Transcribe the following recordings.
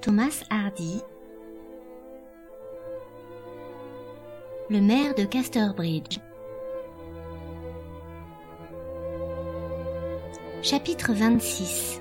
Thomas Hardy, le maire de Casterbridge. Chapitre 26.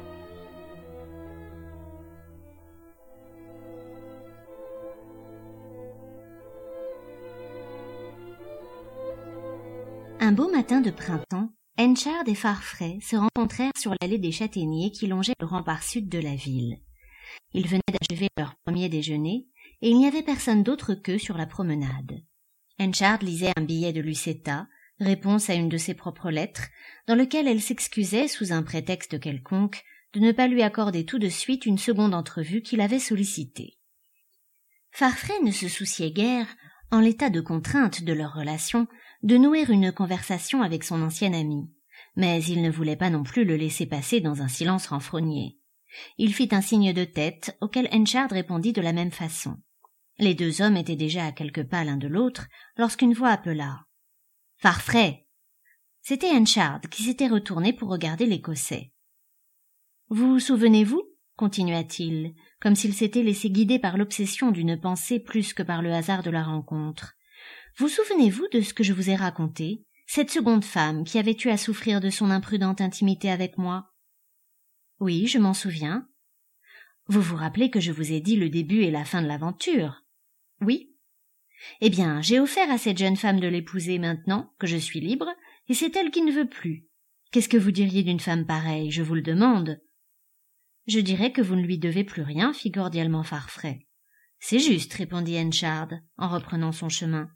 Un beau matin de printemps, Henchard et Farfrae se rencontrèrent sur l'allée des châtaigniers qui longeait le rempart sud de la ville. Ils venaient d'achever leur premier déjeuner, et il n'y avait personne d'autre qu'eux sur la promenade. Henchard lisait un billet de Lucetta, réponse à une de ses propres lettres, dans lequel elle s'excusait, sous un prétexte quelconque, de ne pas lui accorder tout de suite une seconde entrevue qu'il avait sollicitée. Farfrae ne se souciait guère, en l'état de contrainte de leur relation, de nouer une conversation avec son ancien ami, mais il ne voulait pas non plus le laisser passer dans un silence renfrogné. Il fit un signe de tête, auquel Henchard répondit de la même façon. Les deux hommes étaient déjà à quelques pas l'un de l'autre, lorsqu'une voix appela. « Farfrae !» C'était Henchard qui s'était retourné pour regarder l'Écossais. « Vous souvenez-vous » continua-t-il, comme s'il s'était laissé guider par l'obsession d'une pensée plus que par le hasard de la rencontre. « Vous souvenez-vous de ce que je vous ai raconté, cette seconde femme qui avait eu à souffrir de son imprudente intimité avec moi ?»« Oui, je m'en souviens. »« Vous vous rappelez que je vous ai dit le début et la fin de l'aventure ?»« Oui. »« Eh bien, j'ai offert à cette jeune femme de l'épouser maintenant que je suis libre, et c'est elle qui ne veut plus. Qu'est-ce que vous diriez d'une femme pareille, je vous le demande ?»« Je dirais que vous ne lui devez plus rien, fit cordialement Farfrae. »« C'est juste, répondit Henchard, en reprenant son chemin.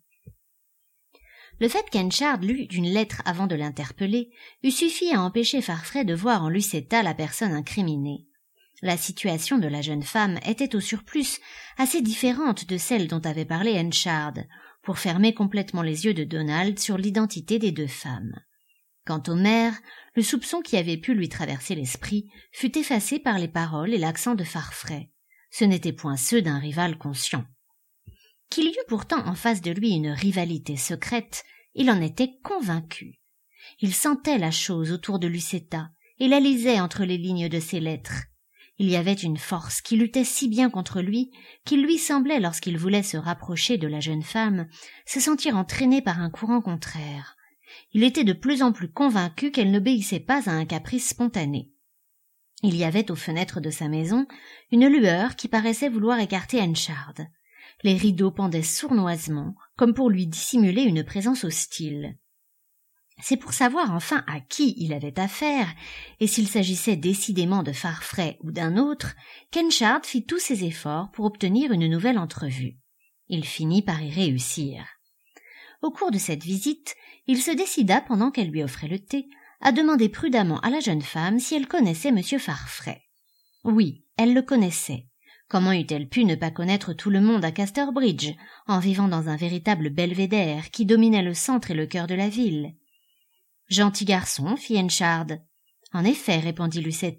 Le fait qu'Henchard lût d'une lettre avant de l'interpeller eût suffi à empêcher Farfrae de voir en Lucetta la personne incriminée. La situation de la jeune femme était au surplus assez différente de celle dont avait parlé Henchard, pour fermer complètement les yeux de Donald sur l'identité des deux femmes. Quant au maire, le soupçon qui avait pu lui traverser l'esprit fut effacé par les paroles et l'accent de Farfrae. Ce n'étaient point ceux d'un rival conscient. Qu'il y eût pourtant en face de lui une rivalité secrète, il en était convaincu. Il sentait la chose autour de Lucetta et la lisait entre les lignes de ses lettres. Il y avait une force qui luttait si bien contre lui qu'il lui semblait, lorsqu'il voulait se rapprocher de la jeune femme, se sentir entraîné par un courant contraire. Il était de plus en plus convaincu qu'elle n'obéissait pas à un caprice spontané. Il y avait aux fenêtres de sa maison une lueur qui paraissait vouloir écarter Henchard. Les rideaux pendaient sournoisement, comme pour lui dissimuler une présence hostile. C'est pour savoir enfin à qui il avait affaire, et s'il s'agissait décidément de Farfrae ou d'un autre, qu'Henchard fit tous ses efforts pour obtenir une nouvelle entrevue. Il finit par y réussir. Au cours de cette visite, il se décida, pendant qu'elle lui offrait le thé, à demander prudemment à la jeune femme si elle connaissait M. Farfrae. Oui, elle le connaissait. Comment eût-elle pu ne pas connaître tout le monde à Casterbridge, en vivant dans un véritable belvédère qui dominait le centre et le cœur de la ville? « Gentil garçon, fit Henchard. »« En effet, répondit Lucetta. »«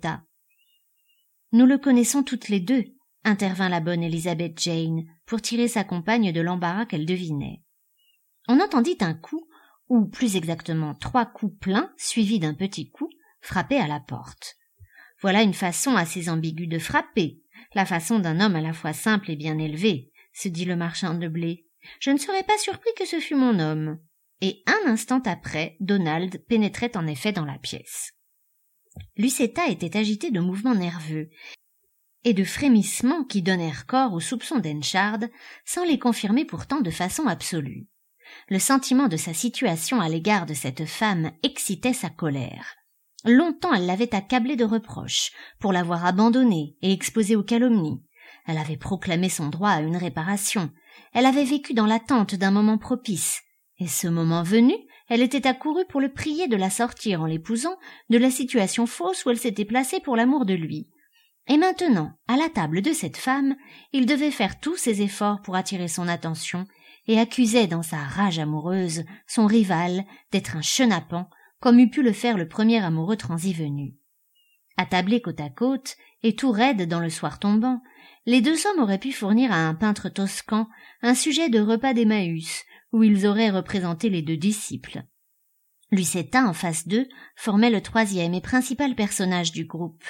Nous le connaissons toutes les deux, » intervint la bonne Elizabeth Jane, pour tirer sa compagne de l'embarras qu'elle devinait. On entendit un coup, ou plus exactement 3 coups pleins, suivis d'un petit coup, frapper à la porte. « Voilà une façon assez ambiguë de frapper, la façon d'un homme à la fois simple et bien élevé, » se dit le marchand de blé. « Je ne serais pas surpris que ce fût mon homme. » Et un instant après, Donald pénétrait en effet dans la pièce. Lucetta était agitée de mouvements nerveux et de frémissements qui donnèrent corps aux soupçons d'Henchard, sans les confirmer pourtant de façon absolue. Le sentiment de sa situation à l'égard de cette femme excitait sa colère. Longtemps elle l'avait accablé de reproches, pour l'avoir abandonnée et exposée aux calomnies. Elle avait proclamé son droit à une réparation. Elle avait vécu dans l'attente d'un moment propice. Et ce moment venu, elle était accourue pour le prier de la sortir en l'épousant de la situation fausse où elle s'était placée pour l'amour de lui. Et maintenant, à la table de cette femme, il devait faire tous ses efforts pour attirer son attention et accusait dans sa rage amoureuse son rival d'être un chenapan, comme eût pu le faire le premier amoureux transi venu. Attablés côte à côte, et tout raides dans le soir tombant, les deux hommes auraient pu fournir à un peintre toscan un sujet de repas d'Emmaüs, où ils auraient représenté les deux disciples. Lucetta, en face d'eux, formait le troisième et principal personnage du groupe.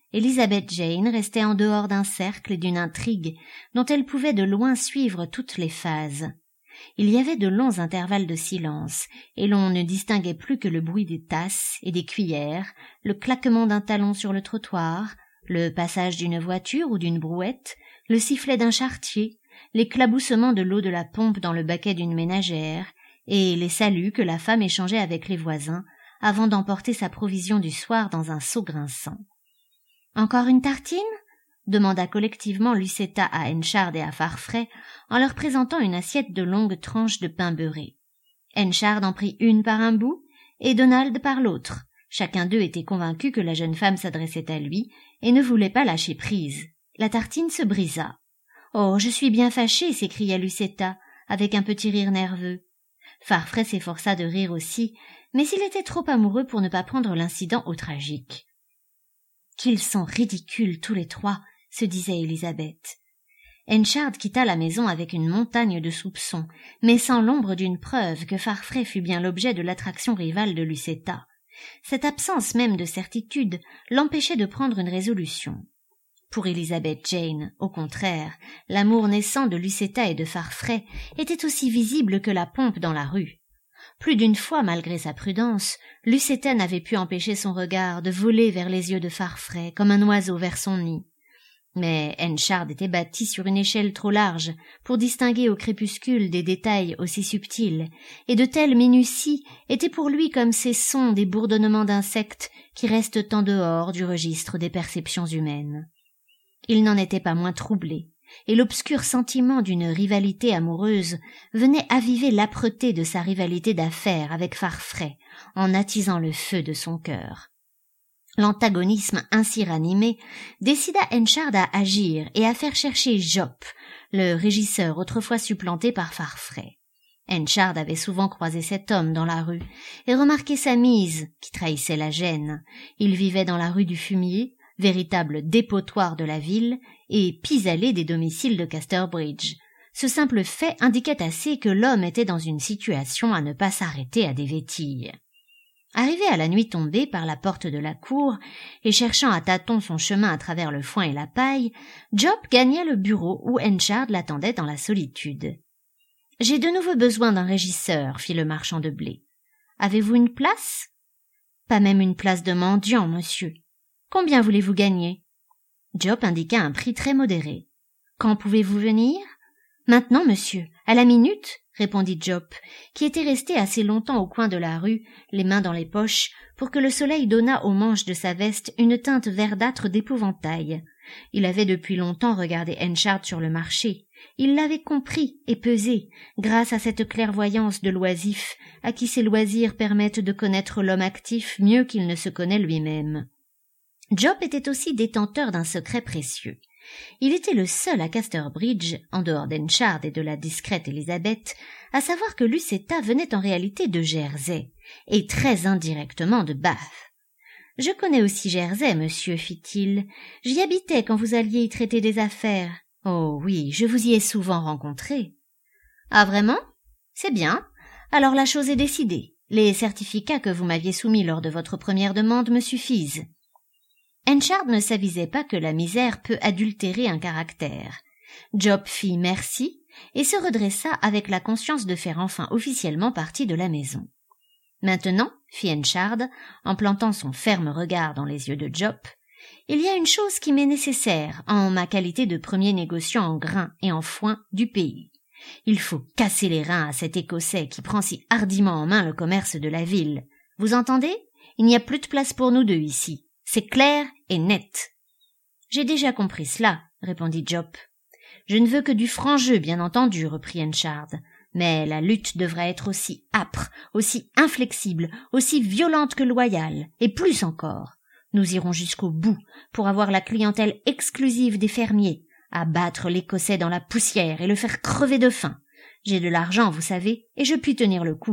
Elizabeth Jane restait en dehors d'un cercle et d'une intrigue dont elle pouvait de loin suivre toutes les phases. Il y avait de longs intervalles de silence, et l'on ne distinguait plus que le bruit des tasses et des cuillères, le claquement d'un talon sur le trottoir, le passage d'une voiture ou d'une brouette, le sifflet d'un charretier, l'éclaboussement de l'eau de la pompe dans le baquet d'une ménagère, et les saluts que la femme échangeait avec les voisins avant d'emporter sa provision du soir dans un seau grinçant. « Encore une tartine ?» demanda collectivement Lucetta à Henchard et à Farfrae en leur présentant une assiette de longues tranches de pain beurré. Henchard en prit une par un bout et Donald par l'autre. Chacun d'eux était convaincu que la jeune femme s'adressait à lui et ne voulait pas lâcher prise. La tartine se brisa. « Oh, je suis bien fâchée !» s'écria Lucetta, avec un petit rire nerveux. Farfrae s'efforça de rire aussi, mais il était trop amoureux pour ne pas prendre l'incident au tragique. « Qu'ils sont ridicules tous les trois !» se disait Élisabeth. Henchard quitta la maison avec une montagne de soupçons, mais sans l'ombre d'une preuve que Farfrae fut bien l'objet de l'attraction rivale de Lucetta. Cette absence même de certitude l'empêchait de prendre une résolution. Pour Elizabeth Jane, au contraire, l'amour naissant de Lucetta et de Farfrae était aussi visible que la pompe dans la rue. Plus d'une fois, malgré sa prudence, Lucetta n'avait pu empêcher son regard de voler vers les yeux de Farfrae comme un oiseau vers son nid. Mais Henchard était bâti sur une échelle trop large pour distinguer au crépuscule des détails aussi subtils, et de telles minuties étaient pour lui comme ces sons des bourdonnements d'insectes qui restent en dehors du registre des perceptions humaines. Il n'en était pas moins troublé, et l'obscur sentiment d'une rivalité amoureuse venait aviver l'âpreté de sa rivalité d'affaires avec Farfrae, en attisant le feu de son cœur. L'antagonisme ainsi ranimé décida Henchard à agir et à faire chercher Jop, le régisseur autrefois supplanté par Farfrae. Henchard avait souvent croisé cet homme dans la rue et remarqué sa mise qui trahissait la gêne. Il vivait dans la rue du Fumier, véritable dépotoir de la ville et pis-aller des domiciles de Casterbridge. Ce simple fait indiquait assez que l'homme était dans une situation à ne pas s'arrêter à des vétilles. Arrivé à la nuit tombée par la porte de la cour et cherchant à tâtons son chemin à travers le foin et la paille, Jop gagna le bureau où Henchard l'attendait dans la solitude. « J'ai de nouveau besoin d'un régisseur, » fit le marchand de blé. « Avez-vous une place ?»« Pas même une place de mendiant, monsieur. Combien voulez-vous gagner ?» Jop indiqua un prix très modéré. « Quand pouvez-vous venir ?»« Maintenant, monsieur, à la minute, » répondit Jop, qui était resté assez longtemps au coin de la rue, les mains dans les poches, pour que le soleil donnât aux manches de sa veste une teinte verdâtre d'épouvantail. Il avait depuis longtemps regardé Henchard sur le marché. Il l'avait compris et pesé, grâce à cette clairvoyance de l'oisif, à qui ses loisirs permettent de connaître l'homme actif mieux qu'il ne se connaît lui-même. Jop était aussi détenteur d'un secret précieux. Il était le seul à Casterbridge, en dehors d'Henchard et de la discrète Élisabeth, à savoir que Lucetta venait en réalité de Jersey, et très indirectement de Bath. « Je connais aussi Jersey, monsieur, fit-il. J'y habitais quand vous alliez y traiter des affaires. Oh oui, je vous y ai souvent rencontré. »« Ah vraiment ? C'est bien. Alors la chose est décidée. Les certificats que vous m'aviez soumis lors de votre première demande me suffisent. » Henchard ne s'avisait pas que la misère peut adultérer un caractère. Jop fit merci et se redressa avec la conscience de faire enfin officiellement partie de la maison. « Maintenant, » fit Henchard, en plantant son ferme regard dans les yeux de Jop, « il y a une chose qui m'est nécessaire en ma qualité de premier négociant en grains et en foin du pays. Il faut casser les reins à cet Écossais qui prend si hardiment en main le commerce de la ville. Vous entendez ? Il n'y a plus de place pour nous deux ici. C'est clair et net. »« J'ai déjà compris cela, » répondit Jop. « Je ne veux que du franc jeu, bien entendu, » reprit Henchard. « Mais la lutte devra être aussi âpre, aussi inflexible, aussi violente que loyale, et plus encore. Nous irons jusqu'au bout pour avoir la clientèle exclusive des fermiers, abattre l'Écossais dans la poussière et le faire crever de faim. J'ai de l'argent, vous savez, et je puis tenir le coup. »«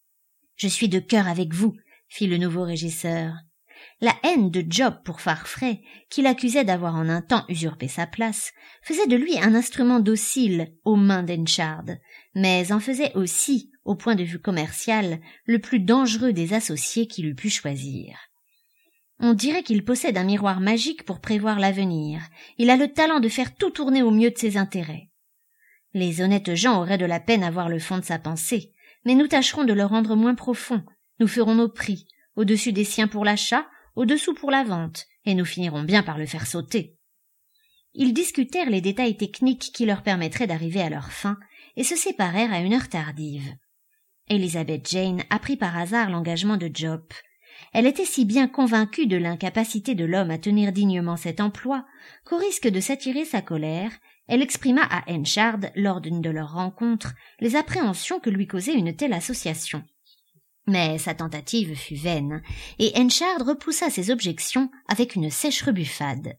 Je suis de cœur avec vous, » fit le nouveau régisseur. La haine de Jop pour Farfrae, qui l'accusait d'avoir en un temps usurpé sa place, faisait de lui un instrument docile aux mains d'Henchard, mais en faisait aussi, au point de vue commercial, le plus dangereux des associés qu'il eût pu choisir. On dirait qu'il possède un miroir magique pour prévoir l'avenir. Il a le talent de faire tout tourner au mieux de ses intérêts. Les honnêtes gens auraient de la peine à voir le fond de sa pensée, mais nous tâcherons de le rendre moins profond. Nous ferons nos prix, au-dessus des siens pour l'achat, au-dessous pour la vente, et nous finirons bien par le faire sauter. Ils discutèrent les détails techniques qui leur permettraient d'arriver à leur fin, et se séparèrent à une heure tardive. Elizabeth Jane apprit par hasard l'engagement de Job. Elle était si bien convaincue de l'incapacité de l'homme à tenir dignement cet emploi qu'au risque de s'attirer sa colère, elle exprima à Henchard, lors d'une de leurs rencontres, les appréhensions que lui causait une telle association. Mais sa tentative fut vaine, et Henchard repoussa ses objections avec une sèche rebuffade.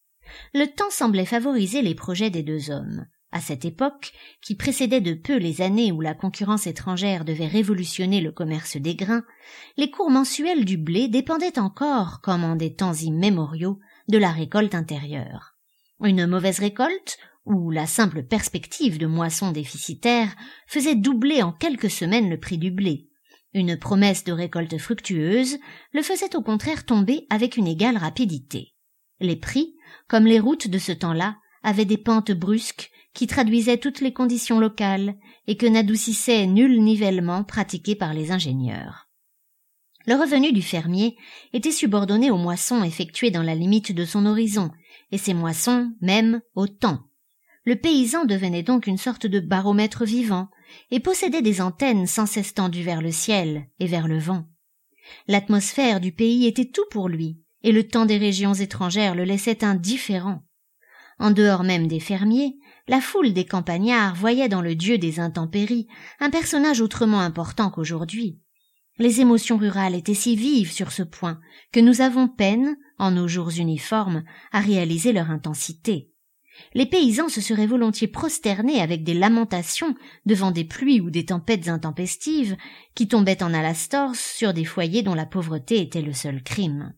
Le temps semblait favoriser les projets des deux hommes. À cette époque, qui précédait de peu les années où la concurrence étrangère devait révolutionner le commerce des grains, les cours mensuels du blé dépendaient encore, comme en des temps immémoriaux, de la récolte intérieure. Une mauvaise récolte, ou la simple perspective de moissons déficitaires, faisait doubler en quelques semaines le prix du blé. Une promesse de récolte fructueuse le faisait au contraire tomber avec une égale rapidité. Les prix, comme les routes de ce temps-là, avaient des pentes brusques qui traduisaient toutes les conditions locales et que n'adoucissait nul nivellement pratiqué par les ingénieurs. Le revenu du fermier était subordonné aux moissons effectuées dans la limite de son horizon, et ces moissons, même, au temps. Le paysan devenait donc une sorte de baromètre vivant, et possédait des antennes sans cesse tendues vers le ciel et vers le vent. L'atmosphère du pays était tout pour lui, et le temps des régions étrangères le laissait indifférent. En dehors même des fermiers, la foule des campagnards voyait dans le dieu des intempéries un personnage autrement important qu'aujourd'hui. Les émotions rurales étaient si vives sur ce point que nous avons peine, en nos jours uniformes, à réaliser leur intensité. Les paysans se seraient volontiers prosternés avec des lamentations devant des pluies ou des tempêtes intempestives qui tombaient en Alastor sur des foyers dont la pauvreté était le seul crime.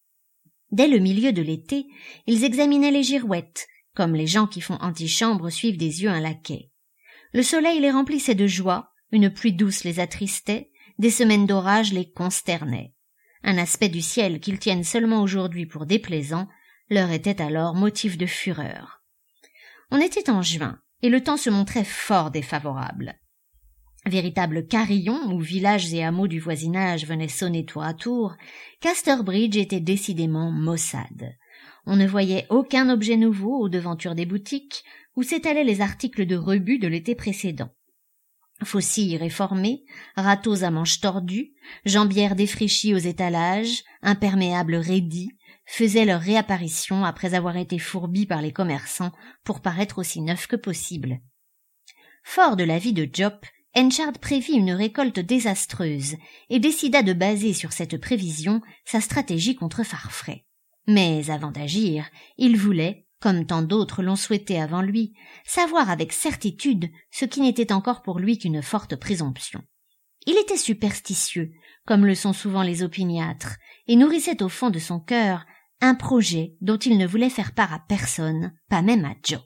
Dès le milieu de l'été, ils examinaient les girouettes, comme les gens qui font antichambre suivent des yeux un laquais. Le soleil les remplissait de joie, une pluie douce les attristait, des semaines d'orage les consternaient. Un aspect du ciel qu'ils tiennent seulement aujourd'hui pour déplaisant leur était alors motif de fureur. On était en juin, et le temps se montrait fort défavorable. Véritable carillon où villages et hameaux du voisinage venaient sonner tour à tour, Casterbridge était décidément maussade. On ne voyait aucun objet nouveau aux devantures des boutiques où s'étalaient les articles de rebut de l'été précédent. Faucilles réformées, râteaux à manches tordues, jambières défraîchies aux étalages, imperméables raidis, faisaient leur réapparition après avoir été fourbis par les commerçants pour paraître aussi neufs que possible. Fort de l'avis de Job, Henchard prévit une récolte désastreuse et décida de baser sur cette prévision sa stratégie contre Farfrae. Mais avant d'agir, il voulait, comme tant d'autres l'ont souhaité avant lui, savoir avec certitude ce qui n'était encore pour lui qu'une forte présomption. Il était superstitieux, comme le sont souvent les opiniâtres, et nourrissait au fond de son cœur un projet dont il ne voulait faire part à personne, pas même à Job.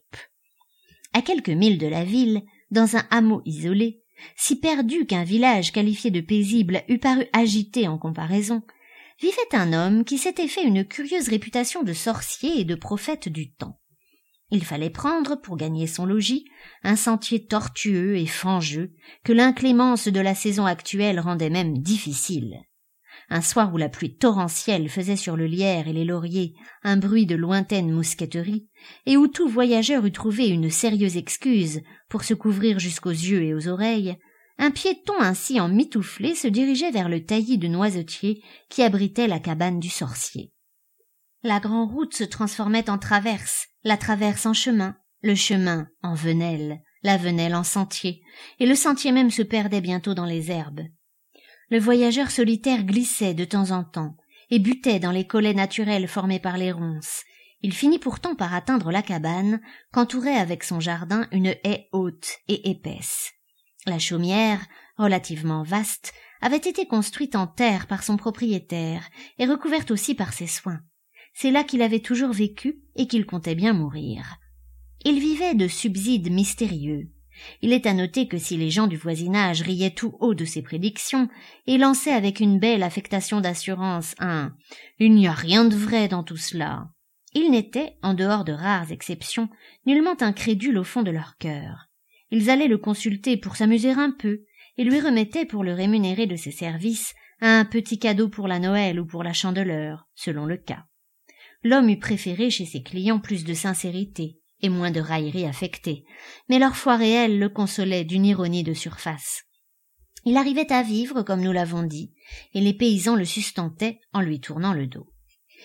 À quelques milles de la ville, dans un hameau isolé, si perdu qu'un village qualifié de paisible eût paru agité en comparaison, vivait un homme qui s'était fait une curieuse réputation de sorcier et de prophète du temps. Il fallait prendre, pour gagner son logis, un sentier tortueux et fangeux que l'inclémence de la saison actuelle rendait même difficile. Un soir où la pluie torrentielle faisait sur le lierre et les lauriers un bruit de lointaine mousqueterie, et où tout voyageur eût trouvé une sérieuse excuse pour se couvrir jusqu'aux yeux et aux oreilles, un piéton ainsi emmitouflé se dirigeait vers le taillis de noisetiers qui abritait la cabane du sorcier. La grande route se transformait en traverse, la traverse en chemin, le chemin en venelle, la venelle en sentier, et le sentier même se perdait bientôt dans les herbes. Le voyageur solitaire glissait de temps en temps et butait dans les collets naturels formés par les ronces. Il finit pourtant par atteindre la cabane qu'entourait avec son jardin une haie haute et épaisse. La chaumière, relativement vaste, avait été construite en terre par son propriétaire et recouverte aussi par ses soins. C'est là qu'il avait toujours vécu et qu'il comptait bien mourir. Il vivait de subsides mystérieux. Il est à noter que si les gens du voisinage riaient tout haut de ses prédictions et lançaient avec une belle affectation d'assurance un « il n'y a rien de vrai dans tout cela », ils n'étaient, en dehors de rares exceptions, nullement incrédules au fond de leur cœur. Ils allaient le consulter pour s'amuser un peu et lui remettaient pour le rémunérer de ses services un petit cadeau pour la Noël ou pour la Chandeleur, selon le cas. L'homme eût préféré chez ses clients plus de sincérité et moins de raillerie affectée, mais leur foi réelle le consolait d'une ironie de surface. Il arrivait à vivre, comme nous l'avons dit, et les paysans le sustentaient en lui tournant le dos.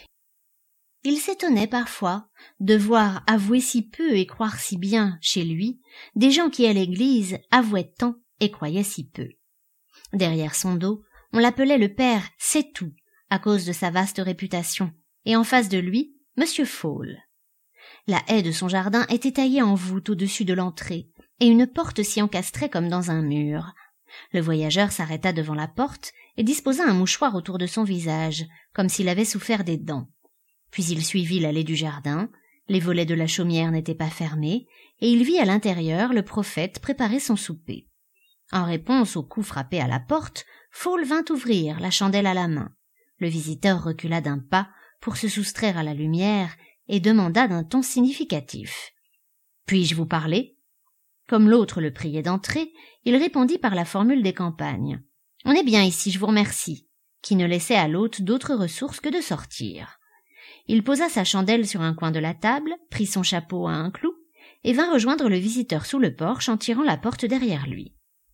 Il s'étonnait parfois de voir avouer si peu et croire si bien, chez lui, des gens qui à l'église avouaient tant et croyaient si peu. Derrière son dos, on l'appelait le père C'est-tout, à cause de sa vaste réputation, et en face de lui, Monsieur Fall. La haie de son jardin était taillée en voûte au-dessus de l'entrée, et une porte s'y encastrait comme dans un mur. Le voyageur s'arrêta devant la porte et disposa un mouchoir autour de son visage, comme s'il avait souffert des dents. Puis il suivit l'allée du jardin, les volets de la chaumière n'étaient pas fermés, et il vit à l'intérieur le prophète préparer son souper. En réponse au coup frappé à la porte, Fall vint ouvrir, la chandelle à la main. Le visiteur recula d'un pas pour se soustraire à la lumière et demanda d'un ton significatif. « Puis-je vous parler ?» Comme l'autre le priait d'entrer, il répondit par la formule des campagnes. « On est bien ici, je vous remercie », qui ne laissait à l'hôte d'autre ressource que de sortir. Il posa sa chandelle sur un coin de la table, prit son chapeau à un clou, et vint rejoindre le visiteur sous le porche en tirant la porte derrière lui.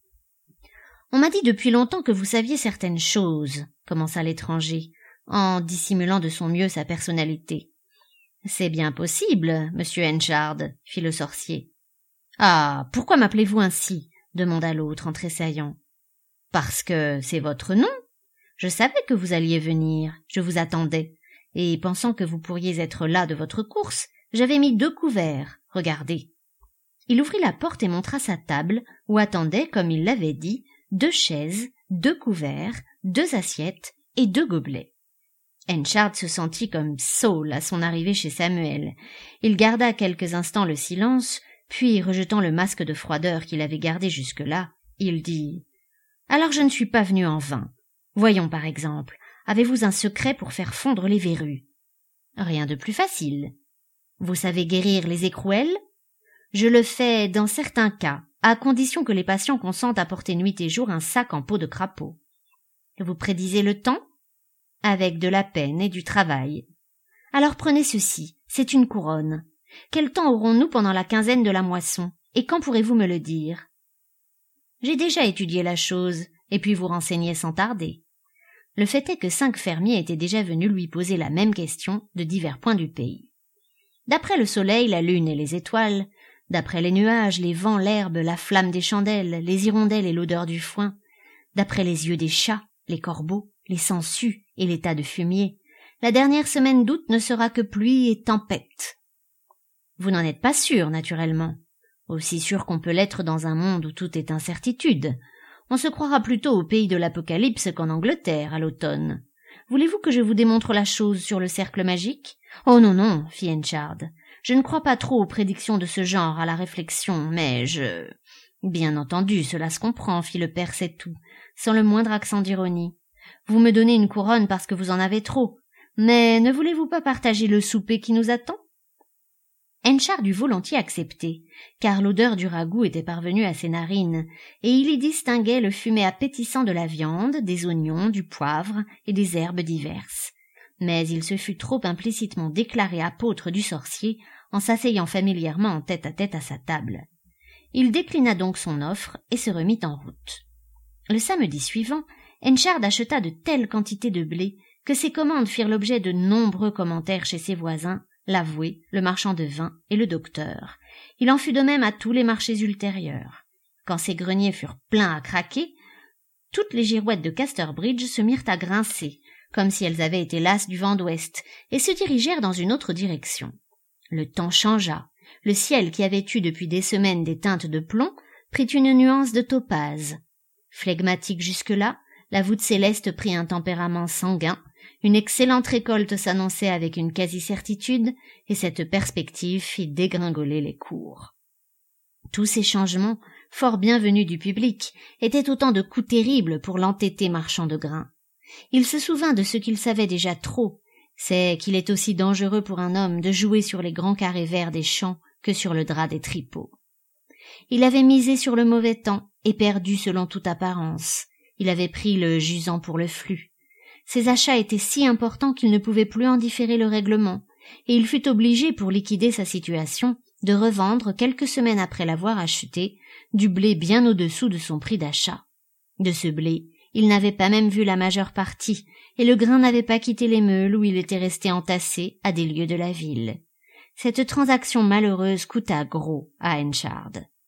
« On m'a dit depuis longtemps que vous saviez certaines choses, » commença l'étranger, en dissimulant de son mieux sa personnalité. « C'est bien possible, monsieur Henchard, » fit le sorcier. « Ah, pourquoi m'appelez-vous ainsi ?» demanda l'autre en tressaillant. « Parce que c'est votre nom. Je savais que vous alliez venir, je vous attendais, et pensant que vous pourriez être là de votre course, j'avais mis 2 couverts, regardez. » Il ouvrit la porte et montra sa table, où attendaient, comme il l'avait dit, 2 chaises, 2 couverts, 2 assiettes et 2 gobelets. Henchard se sentit comme Saul à son arrivée chez Samuel. Il garda quelques instants le silence, puis, rejetant le masque de froideur qu'il avait gardé jusque-là, il dit « Alors je ne suis pas venu en vain. Voyons par exemple, avez-vous un secret pour faire fondre les verrues ? Rien de plus facile. Vous savez guérir les écrouelles ? Je le fais dans certains cas, à condition que les patients consentent à porter nuit et jour un sac en peau de crapaud. Vous prédisez le temps ? Avec de la peine et du travail. Alors prenez ceci, c'est une couronne. Quel temps aurons-nous pendant la quinzaine de la moisson, et quand pourrez-vous me le dire ? J'ai déjà étudié la chose, et puis vous renseigner sans tarder. Le fait est que 5 fermiers étaient déjà venus lui poser la même question de divers points du pays. D'après le soleil, la lune et les étoiles, d'après les nuages, les vents, l'herbe, la flamme des chandelles, les hirondelles et l'odeur du foin, d'après les yeux des chats, les corbeaux, les sangsues et les tas de fumier, la dernière semaine d'août ne sera que pluie et tempête. Vous n'en êtes pas sûr, naturellement. Aussi sûr qu'on peut l'être dans un monde où tout est incertitude. On se croira plutôt au pays de l'Apocalypse qu'en Angleterre, à l'automne. Voulez-vous que je vous démontre la chose sur le cercle magique ? Oh non, non, fit Henchard. Je ne crois pas trop aux prédictions de ce genre à la réflexion, mais je... Bien entendu, cela se comprend, fit le père C'est-tout, sans le moindre accent d'ironie. Vous me donnez une couronne parce que vous en avez trop, mais ne voulez-vous pas partager le souper qui nous attend ? Henchard eût volontiers accepté, car l'odeur du ragoût était parvenue à ses narines, et il y distinguait le fumet appétissant de la viande, des oignons, du poivre et des herbes diverses. Mais il se fut trop implicitement déclaré apôtre du sorcier en s'asseyant familièrement en tête à sa table. Il déclina donc son offre et se remit en route. Le samedi suivant, Henchard acheta de telles quantités de blé que ses commandes firent l'objet de nombreux commentaires chez ses voisins, l'avoué, le marchand de vin et le docteur. Il en fut de même à tous les marchés ultérieurs. Quand ses greniers furent pleins à craquer, toutes les girouettes de Casterbridge se mirent à grincer, comme si elles avaient été lasses du vent d'ouest, et se dirigèrent dans une autre direction. Le temps changea. Le ciel, qui avait eu depuis des semaines des teintes de plomb, prit une nuance de topaze. Flegmatique jusque-là, la voûte céleste prit un tempérament sanguin, une excellente récolte s'annonçait avec une quasi-certitude, et cette perspective fit dégringoler les cours. Tous ces changements fort bien venu du public, étaient autant de coups terribles pour l'entêté marchand de grains. Il se souvint de ce qu'il savait déjà trop, c'est qu'il est aussi dangereux pour un homme de jouer sur les grands carrés verts des champs que sur le drap des tripots. Il avait misé sur le mauvais temps et perdu selon toute apparence. Il avait pris le jusant pour le flux. Ses achats étaient si importants qu'il ne pouvait plus en différer le règlement, et il fut obligé, pour liquider sa situation, de revendre, quelques semaines après l'avoir acheté, du blé bien au-dessous de son prix d'achat. De ce blé, il n'avait pas même vu la majeure partie, et le grain n'avait pas quitté les meules où il était resté entassé à des lieues de la ville. Cette transaction malheureuse coûta gros à Henchard.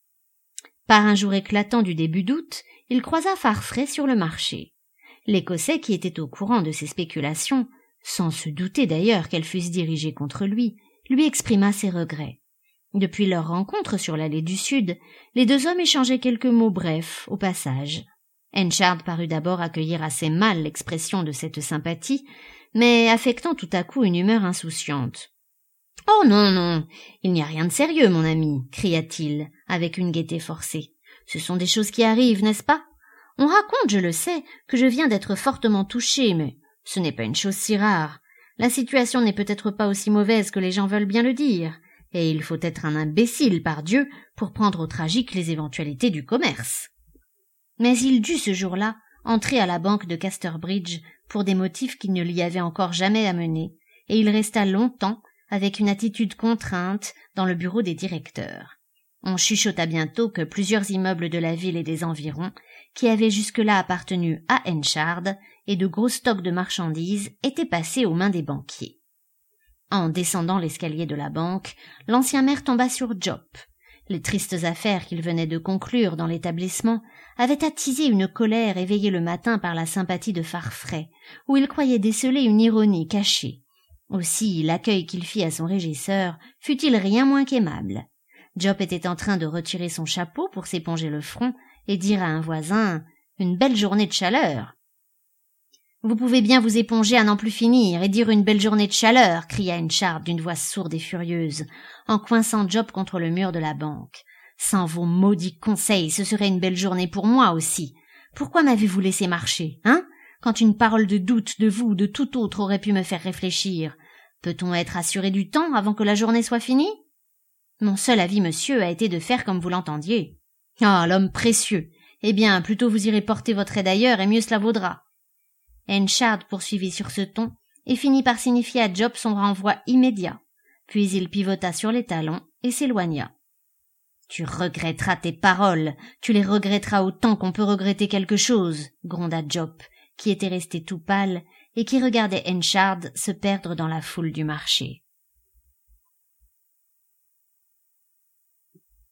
Par un jour éclatant du début d'août, il croisa Farfrae sur le marché. L'Écossais, qui était au courant de ces spéculations, sans se douter d'ailleurs qu'elles fussent dirigées contre lui exprima ses regrets. Depuis leur rencontre sur l'allée du Sud, les deux hommes échangeaient quelques mots brefs au passage. Henchard parut d'abord accueillir assez mal l'expression de cette sympathie, mais affectant tout à coup une humeur insouciante. « Oh non, non, il n'y a rien de sérieux, mon ami, » cria-t-il, avec une gaieté forcée. « Ce sont des choses qui arrivent, n'est-ce pas? On raconte, je le sais, que je viens d'être fortement touché, mais ce n'est pas une chose si rare. La situation n'est peut-être pas aussi mauvaise que les gens veulent bien le dire, et il faut être un imbécile, par Dieu, pour prendre au tragique les éventualités du commerce. » Mais il dut ce jour-là entrer à la banque de Casterbridge pour des motifs qui ne l'y avaient encore jamais amené, et il resta longtemps avec une attitude contrainte dans le bureau des directeurs. On chuchota bientôt que plusieurs immeubles de la ville et des environs, qui avaient jusque-là appartenu à Henchard, et de gros stocks de marchandises, étaient passés aux mains des banquiers. En descendant l'escalier de la banque, l'ancien maire tomba sur Job. Les tristes affaires qu'il venait de conclure dans l'établissement avaient attisé une colère éveillée le matin par la sympathie de Farfrae, où il croyait déceler une ironie cachée. Aussi, l'accueil qu'il fit à son régisseur fut-il rien moins qu'aimable. Job était en train de retirer son chapeau pour s'éponger le front et dire à un voisin « Une belle journée de chaleur !»« Vous pouvez bien vous éponger à n'en plus finir et dire une belle journée de chaleur !» cria Henchard d'une voix sourde et furieuse, en coinçant Job contre le mur de la banque. « Sans vos maudits conseils, ce serait une belle journée pour moi aussi. Pourquoi m'avez-vous laissé marcher, hein ? Quand une parole de doute de vous ou de tout autre aurait pu me faire réfléchir. Peut-on être assuré du temps avant que la journée soit finie? Mon seul avis, monsieur, a été de faire comme vous l'entendiez. Ah, l'homme précieux! Eh bien, plutôt vous irez porter votre aide ailleurs et mieux cela vaudra. » Henchard poursuivit sur ce ton et finit par signifier à Job son renvoi immédiat. Puis il pivota sur les talons et s'éloigna. « Tu regretteras tes paroles, tu les regretteras autant qu'on peut regretter quelque chose, » gronda Job, qui était resté tout pâle et qui regardait Henchard se perdre dans la foule du marché.